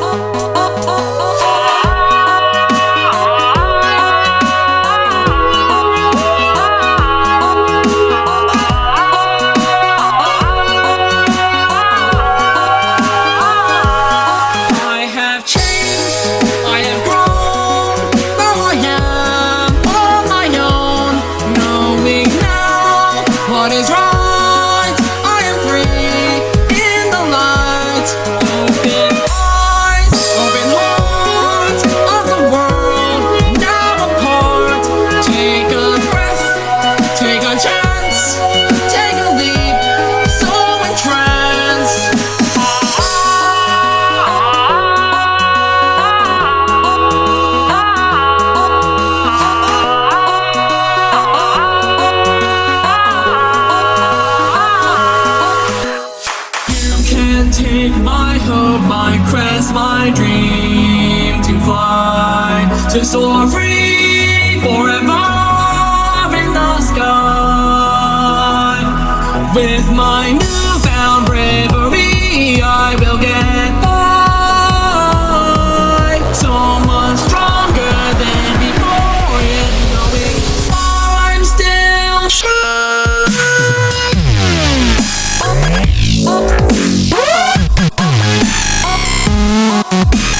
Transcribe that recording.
What is right? I am free in the light. Open eyes, open heart of the world, now apart. Take a breath, take a chance, take a leap, so entranced. Take my hope, my crest, my dream to fly, to soar free forever in the sky. With my newfound bravery, I will get by. So much stronger than before, yet knowing I'm still shining.